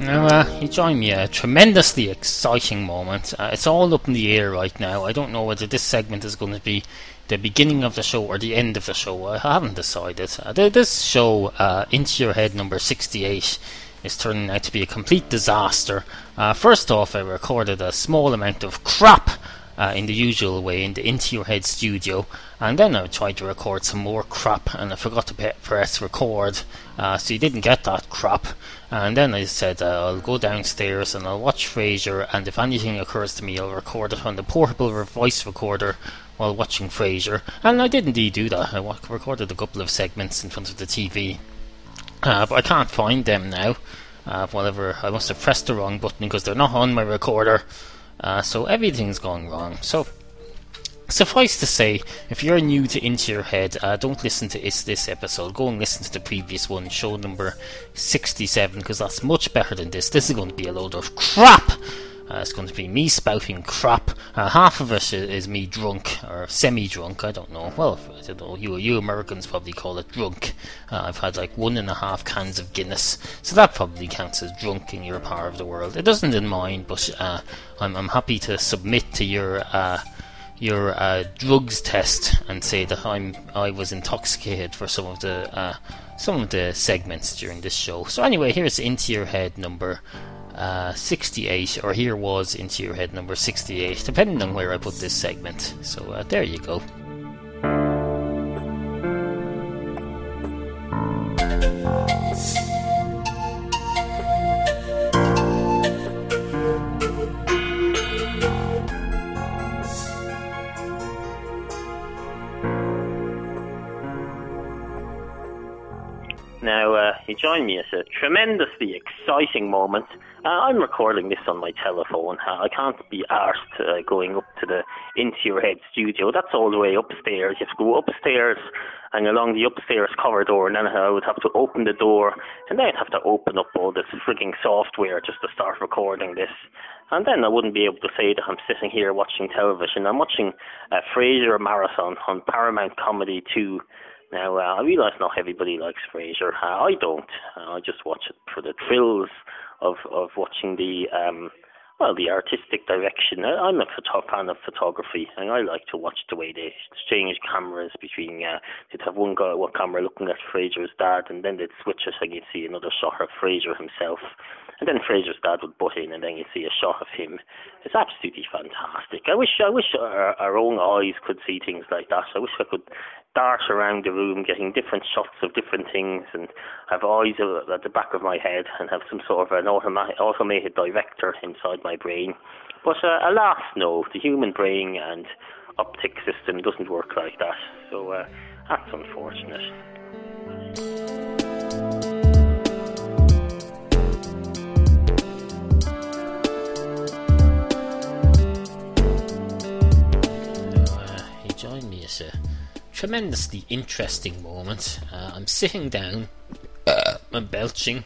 Now, you join me a tremendously exciting moment. It's all up in the air right now. I don't know whether this segment is going to be the beginning of the show or the end of the show. I haven't decided. This show, Into Your Head number 68, is turning out to be a complete disaster. First off, I recorded a small amount of crap in the usual way in the Into Your Head studio, and then I tried to record some more crap and I forgot to press record, so you didn't get that crap. And then I said I'll go downstairs and I'll watch Frasier, and if anything occurs to me I'll record it on the portable voice recorder while watching Frasier. And I did indeed do that. I recorded a couple of segments in front of the TV, but I can't find them now. Whatever, I must have pressed the wrong button because they're not on my recorder. So everything's gone wrong. So suffice to say, if you're new to Into Your Head, don't listen to this episode. Go and listen to the previous one, show number 67, because that's much better than this. This is going to be a load of crap. It's going to be me spouting crap. Half of it is me drunk, or semi-drunk, I don't know. Well, I don't know, you Americans probably call it drunk. I've had like 1.5 cans of Guinness, so that probably counts as drunk in your part of the world. It doesn't in mine, but I'm happy to submit to your drugs test and say that I was intoxicated for some of the segments during this show. So anyway, here's Into Your Head number 68, or here was Into Your Head number 68, depending on where I put this segment. So there you go. Now, you join me at a tremendously exciting moment. I'm recording this on my telephone. I can't be arsed going up to the Into Your Head studio. That's all the way upstairs. You have to go upstairs and along the upstairs corridor, and then I would have to open the door, and then I'd have to open up all this frigging software just to start recording this. And then I wouldn't be able to say that I'm sitting here watching television. I'm watching Frasier Marathon on Paramount Comedy 2. Now, I realise not everybody likes Frasier. I don't. I just watch it for the thrills of watching the artistic direction. I'm a fan of photography, and I like to watch the way they exchange cameras between, they'd have one camera looking at Frasier's dad, and then they'd switch it and you'd see another shot of Frasier himself. And then Frasier's dad would butt in, and then you'd see a shot of him. It's absolutely fantastic. I wish our own eyes could see things like that. I wish I could dart around the room getting different shots of different things and have eyes at the back of my head and have some sort of an automated director inside my brain. But alas, no, the human brain and optic system doesn't work like that. So that's unfortunate. Join me at a tremendously interesting moment. I'm sitting down, I'm belching.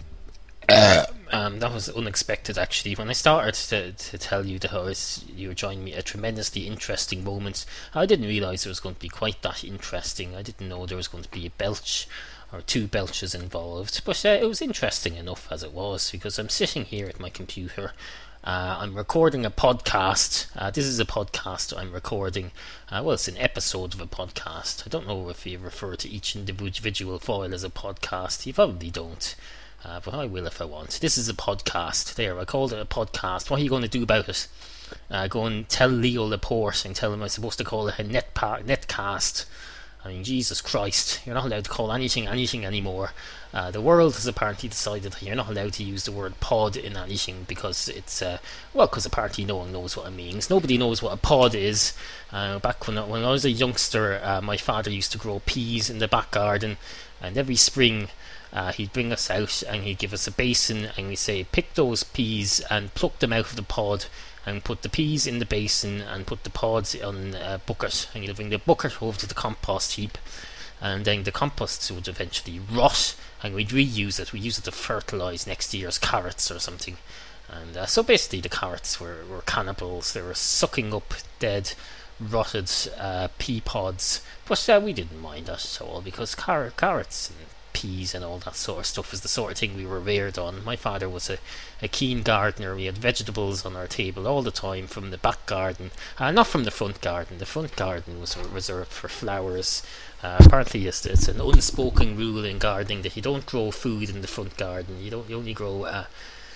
That was unexpected, actually. When I started to tell you that you were joining me at a tremendously interesting moment, I didn't realise it was going to be quite that interesting. I didn't know there was going to be a belch or 2 belches involved, but it was interesting enough as it was, because I'm sitting here at my computer. I'm recording a podcast. This is a podcast I'm recording. It's an episode of a podcast. I don't know if you refer to each individual file as a podcast. You probably don't. But I will if I want. This is a podcast. There, I called it a podcast. What are you going to do about it? Go and tell Leo Laporte and tell him I'm supposed to call it a netcast. I mean, Jesus Christ, you're not allowed to call anything anymore. The world has apparently decided that you're not allowed to use the word pod in anything because it's, because apparently no one knows what it means. Nobody knows what a pod is. Back when I was a youngster, my father used to grow peas in the back garden, and every spring he'd bring us out and he'd give us a basin and we'd say, pick those peas and pluck them out of the pod, and put the peas in the basin and put the pods on a bucket, and you'll bring the bucket over to the compost heap, and then the compost would eventually rot and we'd reuse it. We'd use it to fertilise next year's carrots or something. And so basically the carrots were cannibals. They were sucking up dead, rotted pea pods, but we didn't mind that at all, because carrots and peas and all that sort of stuff is the sort of thing we were reared on. My father was a keen gardener. We had vegetables on our table all the time from the back garden, not from the front garden. The front garden was reserved for flowers. Apparently it's an unspoken rule in gardening that you don't grow food in the front garden. You only grow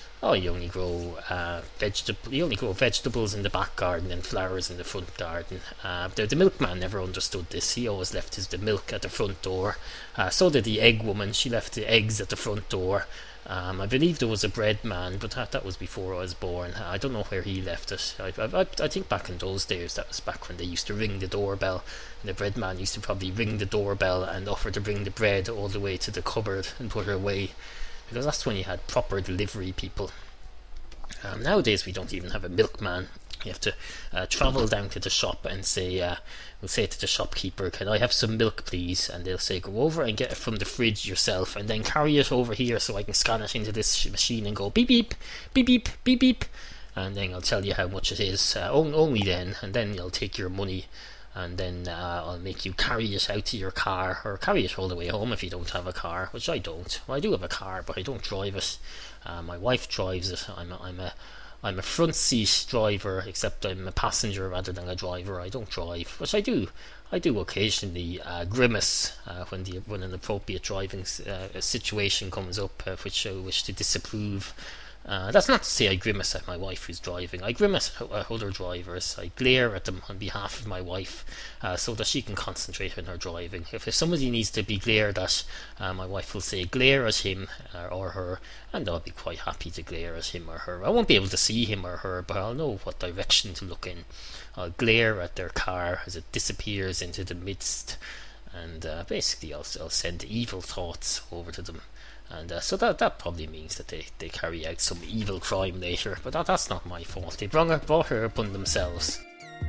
vegetables in the back garden and flowers in the front garden. The milkman never understood this. He always left the milk at the front door. So did the egg woman. She left the eggs at the front door. I believe there was a bread man, but that was before I was born. I don't know where he left it. I think back in those days, that was back when they used to ring the doorbell. And the bread man used to probably ring the doorbell and offer to bring the bread all the way to the cupboard and put it away, because that's when you had proper delivery people. Nowadays we don't even have a milkman. You have to travel down to the shop and we'll say to the shopkeeper, "Can I have some milk please?" And they'll say, "Go over and get it from the fridge yourself and then carry it over here so I can scan it into this machine and go beep beep, beep beep, beep beep, and then I'll tell you how much it is, only then, and then you'll take your money, and then I'll make you carry it out to your car, or carry it all the way home if you don't have a car," which I don't. Well, I do have a car, but I don't drive it. My wife drives it. I'm a front seat driver, except I'm a passenger rather than a driver. I don't drive, which I do occasionally grimace when an appropriate driving situation comes up, which I wish to disapprove. That's not to say I grimace at my wife who's driving. I grimace at other drivers. I glare at them on behalf of my wife, so that she can concentrate on her driving. If somebody needs to be glared at, my wife will say, "Glare at him or her," and I'll be quite happy to glare at him or her. I won't be able to see him or her, but I'll know what direction to look in. I'll glare at their car as it disappears into the midst, and basically I'll send evil thoughts over to them. And so that probably means that they carry out some evil crime later, but that's not my fault. They brought her upon themselves.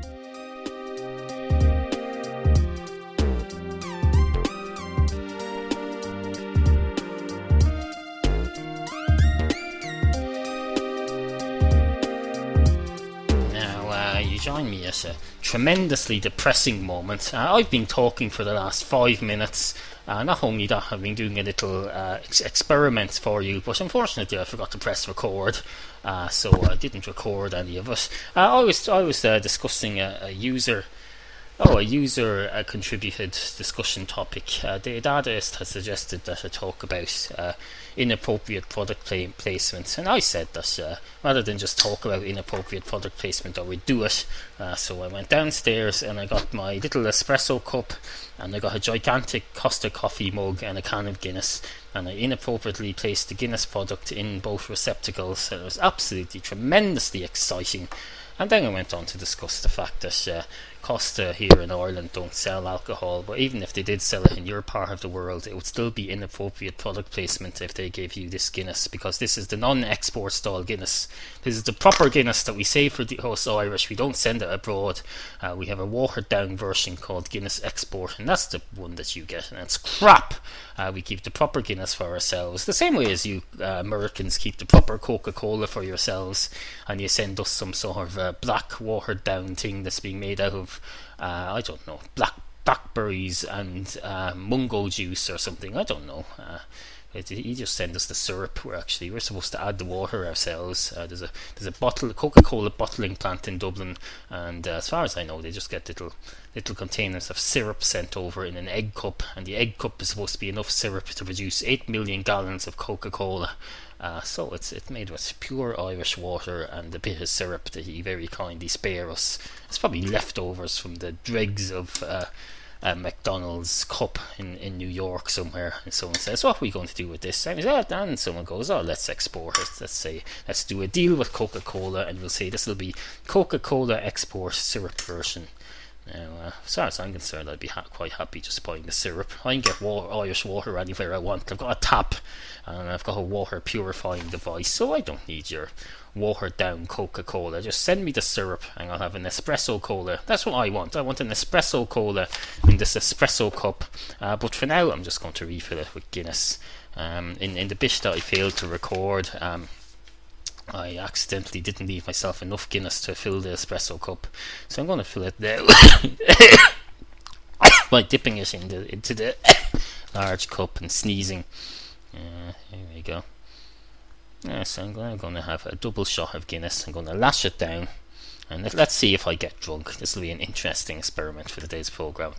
Now you join me at a tremendously depressing moment. I've been talking for the last 5 minutes. Not only that, I've been doing a little experiment for you, but unfortunately I forgot to press record, so I didn't record any of it. I was discussing a user contributed discussion topic. The Dadaist has suggested that I talk about inappropriate product placement, and I said that rather than just talk about inappropriate product placement, I would do it. So I went downstairs and I got my little espresso cup, and I got a gigantic Costa coffee mug and a can of Guinness, and I inappropriately placed the Guinness product in both receptacles. It was absolutely tremendously exciting. And then I went on to discuss the fact that Costa here in Ireland don't sell alcohol, but even if they did sell it in your part of the world, it would still be inappropriate product placement if they gave you this Guinness, because this is the non-export style Guinness. This is the proper Guinness that we save for us Irish. We don't send it abroad. We have a watered down version called Guinness Export, and that's the one that you get, and it's crap. We keep the proper Guinness for ourselves, the same way as you Americans keep the proper Coca-Cola for yourselves, and you send us some sort of black watered down thing that's being made out of I don't know, blackberries and mungo juice or something. I don't know. You just send us the syrup. We're supposed to add the water ourselves. There's a Coca-Cola bottling plant in Dublin, and as far as I know, they just get little containers of syrup sent over in an egg cup, and the egg cup is supposed to be enough syrup to produce 8 million gallons of Coca-Cola. So it's made with pure Irish water and a bit of syrup that he very kindly spare us. It's probably leftovers from the dregs of a McDonald's cup in New York somewhere. And someone says, "What are we going to do with this?" And someone goes, "Oh, let's export it. Let's do a deal with Coca-Cola, and we'll say this will be Coca-Cola export syrup version." Now, as far as I'm concerned, I'd be quite happy just buying the syrup. I can get Irish water anywhere I want. I've got a tap, and I've got a water purifying device, so I don't need your watered down Coca-Cola. Just send me the syrup, and I'll have an espresso cola. That's what I want. I want an espresso cola in this espresso cup. But for now, I'm just going to refill it with Guinness. In the bit that I failed to record, I accidentally didn't leave myself enough Guinness to fill the espresso cup, so I'm going to fill it now by dipping it into the large cup and sneezing. Here we go. So I'm going to have a double shot of Guinness. I'm going to lash it down, and let's see if I get drunk. This will be an interesting experiment for today's programme.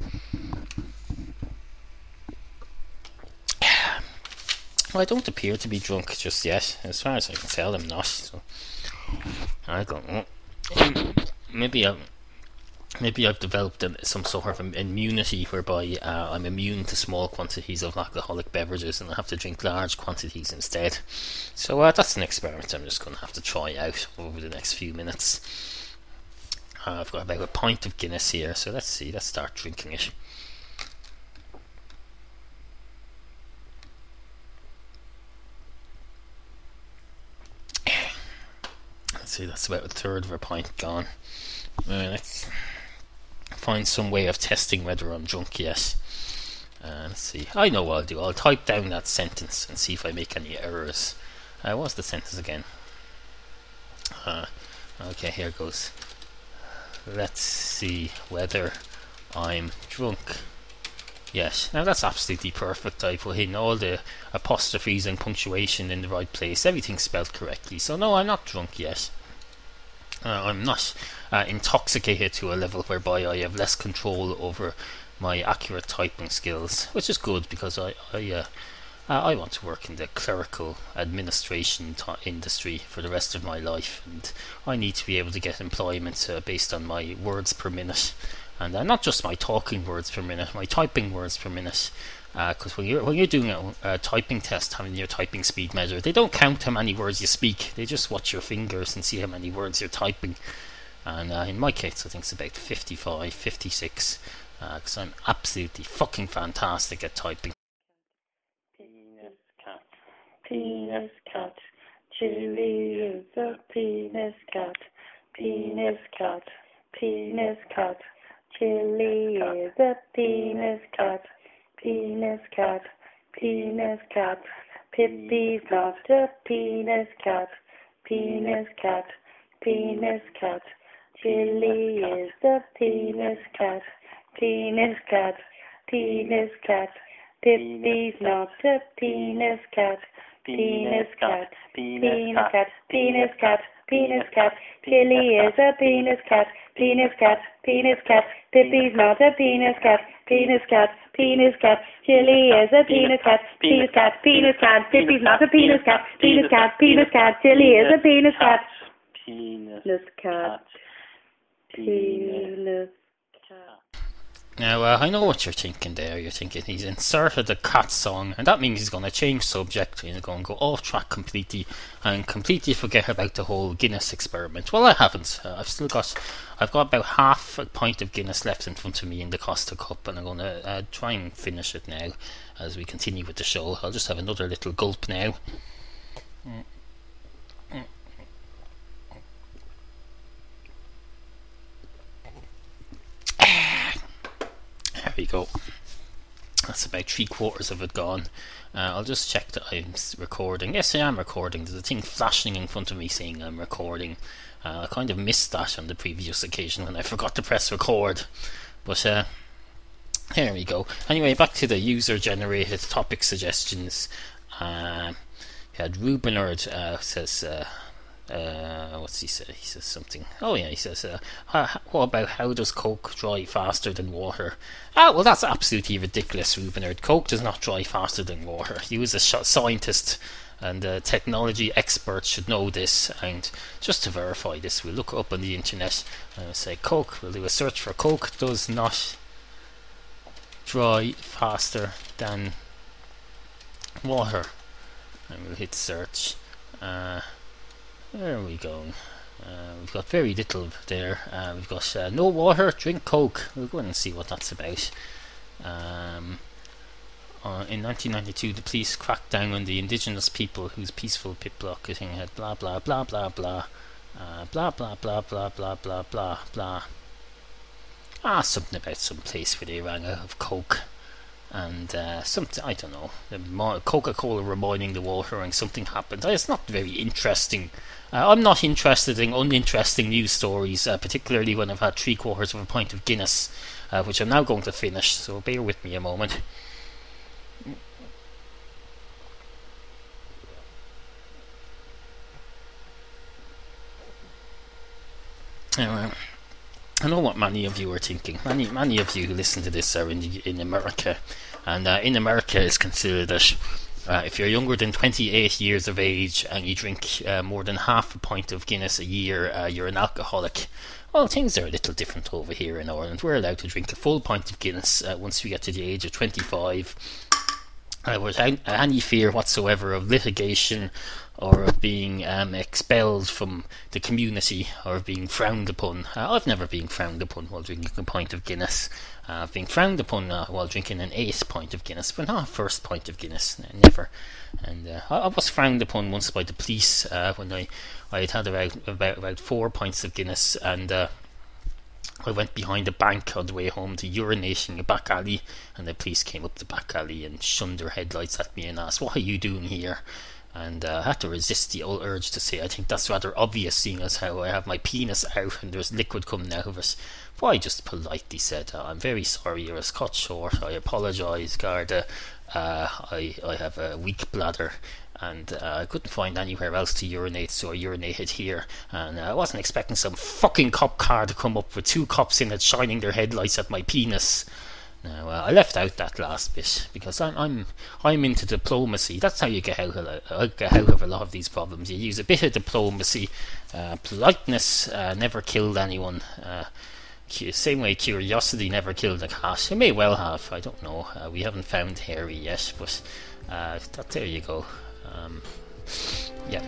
Well, I don't appear to be drunk just yet. As far as I can tell, I'm not. So I go. Maybe I've developed some sort of immunity whereby I'm immune to small quantities of alcoholic beverages, and I have to drink large quantities instead. So that's an experiment I'm just going to have to try out over the next few minutes. I've got about a pint of Guinness here, so let's see. Let's start drinking it. Let's see, that's about a third of a pint gone. Let's find some way of testing whether I'm drunk yet. Let's see. I know what I'll do. I'll type down that sentence and see if I make any errors. What's the sentence again? Okay, here goes. Let's see whether I'm drunk. Yes, now that's absolutely perfect. I put in all the apostrophes and punctuation in the right place. Everything's spelled correctly. So no, I'm not drunk yet. I'm not intoxicated to a level whereby I have less control over my accurate typing skills, which is good because I want to work in the clerical administration industry for the rest of my life, and I need to be able to get employment based on my words per minute, and not just my talking words per minute, my typing words per minute. Because when you're doing a typing test, having your typing speed measured, they don't count how many words you speak. They just watch your fingers and see how many words you're typing. And in my case, I think it's about 55, 56. Because I'm absolutely fucking fantastic at typing. Penis cat. Penis cat. Chili is a penis cat. Penis cat. Penis cat. Chili is a penis cat. Penis cat, penis cat, Pippi's not a penis cat, penis cat, penis cat, Chili is a penis cat, penis cat, penis cat, Pippi's not a penis cat, penis cat, penis cat, penis cat, penis cat, Chili is a penis cat, penis cat, penis cat, Pippi's not a penis cat, penis cat, penis cat, Chili is a penis cat, penis cat, penis cat, Pippi's not a penis cat, penis cat, penis cat, Chili is a penis cat, penis cat, penis cat. Now, I know what you're thinking there. You're thinking he's inserted a cat song, and that means he's going to change subject. He's going to go off track completely and completely forget about the whole Guinness experiment. Well, I haven't. I've got about half a pint of Guinness left in front of me in the Costa cup, and I'm going to try and finish it now as we continue with the show. I'll just have another little gulp now. There we go. That's about 3/4 of it gone. I'll just check that I'm recording. Yes, I am recording. There's a thing flashing in front of me saying I'm recording. I kind of missed that on the previous occasion when I forgot to press record. But here we go. Anyway, back to the user-generated topic suggestions. We had Rubenard says... what's he say? He says something. Oh yeah, he says, what about how does Coke dry faster than water? Well, that's absolutely ridiculous, Rubenard. Coke does not dry faster than water. You as a scientist and technology expert should know this, and just to verify this, we'll look up on the internet and say Coke. We'll do a search for Coke does not dry faster than water, and we'll hit search. There we go. We've got very little there. We've got no water, drink Coke. We'll go in and see what that's about. In 1992, the police cracked down on the indigenous people whose peaceful pickpocketing had blah blah blah blah blah blah blah blah blah blah blah blah blah. Something about some place where they ran out of Coke. And something, I don't know, Coca-Cola reminding the water and something happened. It's not very interesting. I'm not interested in uninteresting news stories, particularly when I've had 3/4 of a pint of Guinness, which I'm now going to finish, so bear with me a moment. Now, I know what many of you are thinking. Many of you who listen to this are in America, and in America it's considered that if you're younger than 28 years of age and you drink more than half a pint of Guinness a year, you're an alcoholic. Well, things are a little different over here in Ireland. We're allowed to drink a full pint of Guinness once we get to the age of 25. Without any fear whatsoever of litigation or of being expelled from the community or of being frowned upon. I've never been frowned upon while drinking a pint of Guinness. I've been frowned upon while drinking an 8th pint of Guinness, but not a first pint of Guinness, never. And I was frowned upon once by the police when I had about 4 pints of Guinness, and I went behind a bank on the way home to urinate in a back alley, and the police came up the back alley and shunned their headlights at me and asked, "What are you doing here?" And I had to resist the old urge to say, I think that's rather obvious, seeing as how I have my penis out and there's liquid coming out of it. But I just politely said, "I'm very sorry, you're a cut short. I apologise, Garda. I have a weak bladder, and I couldn't find anywhere else to urinate, so I urinated here. And I wasn't expecting some fucking cop car to come up with 2 cops in it shining their headlights at my penis." Now, I left out that last bit because I'm into diplomacy. That's how you get out of a lot of these problems. You use a bit of diplomacy. Politeness never killed anyone. Same way curiosity never killed a cat. It may well have. I don't know. We haven't found Harry yet, but there you go. Yeah.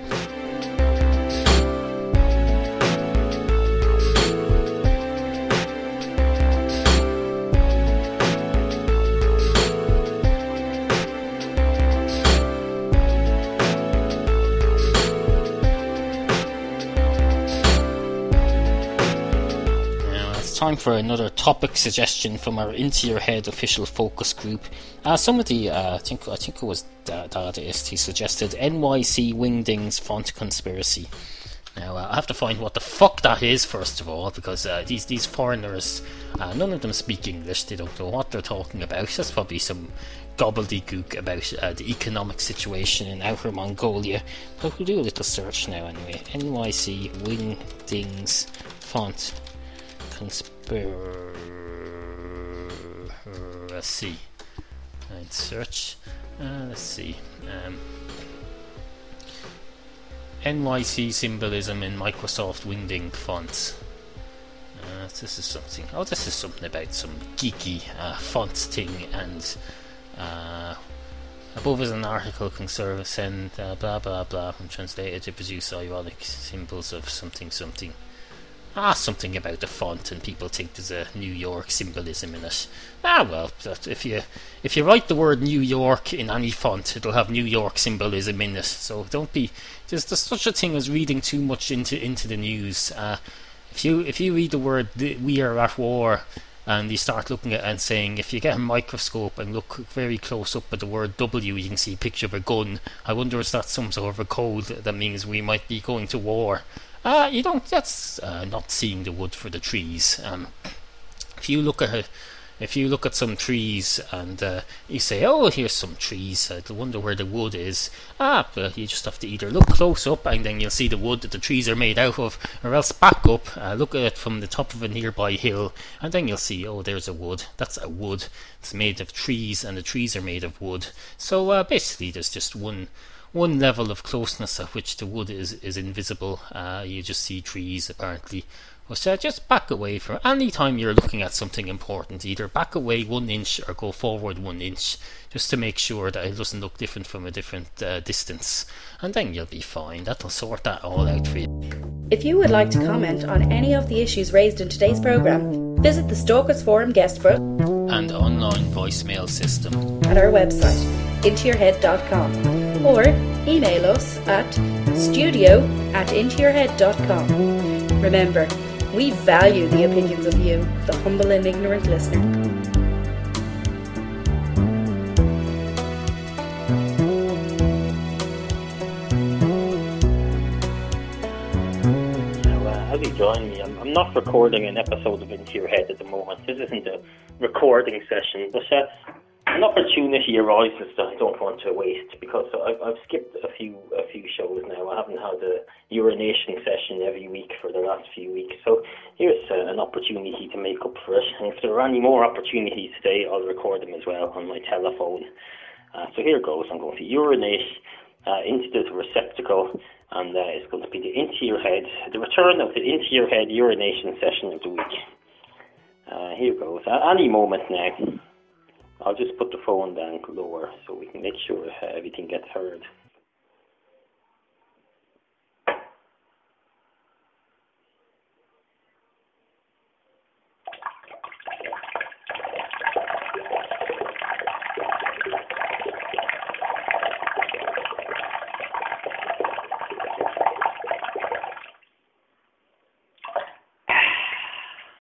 Time for another topic suggestion from our Into Your Head official focus group. Somebody, I think it was Dadaist, he suggested NYC Wingdings font conspiracy. Now, I have to find what the fuck that is first of all, because these foreigners, none of them speak English. They don't know what they're talking about. That's probably some gobbledygook about the economic situation in Outer Mongolia. But we'll do a little search now anyway. NYC Wingdings font conspiracy. Right, search. Let's see. NYC symbolism in Microsoft Wingding fonts. This is something. Oh, this is something about some geeky font thing, and above is an article conservative and blah blah blah, and translated to produce ironic symbols of something. Something about the font, and people think there's a New York symbolism in it. Well, if you write the word New York in any font, it'll have New York symbolism in it. So don't be. There's such a thing as reading too much into the news. If you read the word "we are at war" and you start looking at it and saying, if you get a microscope and look very close up at the word W, you can see a picture of a gun. I wonder if that's some sort of a code that means we might be going to war. You don't. That's not seeing the wood for the trees. If you look at some trees and you say, "Oh, here's some trees. I wonder where the wood is." But you just have to either look close up and then you'll see the wood that the trees are made out of, or else back up, look at it from the top of a nearby hill, and then you'll see, oh, there's a wood. That's a wood. It's made of trees, and the trees are made of wood. So basically, there's just one level of closeness at which the wood is invisible. You just see trees apparently. So just back away from any time you're looking at something important. Either back away 1 inch or go forward 1 inch, just to make sure that it doesn't look different from a different distance, and then you'll be fine. That'll sort that all out for you. If you would like to comment on any of the issues raised in today's programme, visit the Stalkers Forum guest book and online voicemail system at our website, intoyourhead.com, or email us at studio@intoyourhead.com. Remember, we value the opinions of you, the humble and ignorant listener. Have you joined me? I'm not recording an episode of Into Your Head at the moment. This isn't a recording session, but an opportunity arises that I don't want to waste, because I've skipped a few shows now. I haven't had a urination session every week for the last few weeks, so here's an opportunity to make up for it. And if there are any more opportunities today, I'll record them as well on my telephone. So here goes. I'm going to urinate into the receptacle, and it's going to be the Into Your Head, the return of the Into Your Head urination session of the week. Here goes. At any moment now. I'll just put the phone down lower so we can make sure everything gets heard.